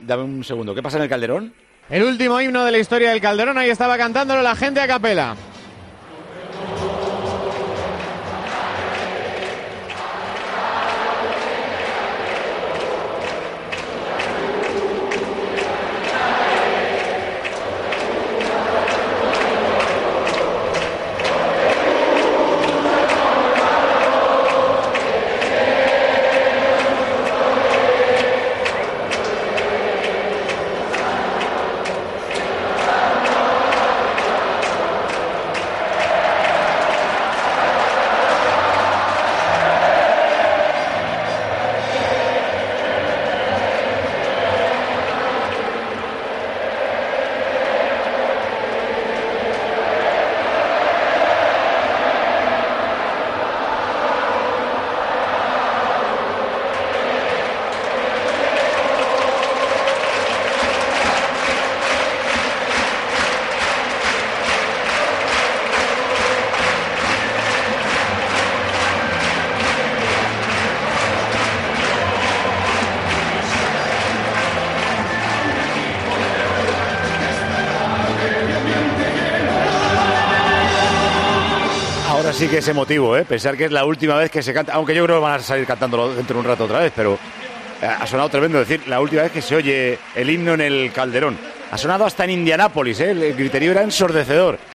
Dame un segundo, ¿qué pasa en el Calderón? El último himno de la historia del Calderón, ahí estaba cantándolo la gente a capela. Ahora sí que es emotivo, pensar que es la última vez que se canta, aunque yo creo que van a salir cantándolo dentro de un rato otra vez, pero ha sonado tremendo decir, la última vez que se oye el himno en el Calderón. Ha sonado hasta en Indianápolis, el griterío era ensordecedor.